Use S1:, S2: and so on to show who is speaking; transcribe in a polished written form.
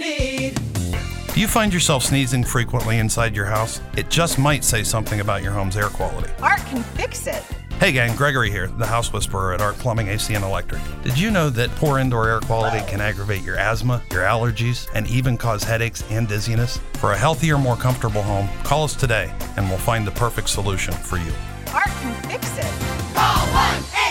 S1: need.
S2: Do you find yourself sneezing frequently inside your house? It just might say something about your home's air quality.
S3: Art can fix it.
S2: Hey gang, Gregory here, the house whisperer at Art Plumbing, AC and Electric. Did you know that poor indoor air quality can aggravate your asthma, your allergies, and even cause headaches and dizziness? For a healthier, more comfortable home, call us today and we'll find the perfect solution for you.
S3: Art can fix it.
S1: Call 1-800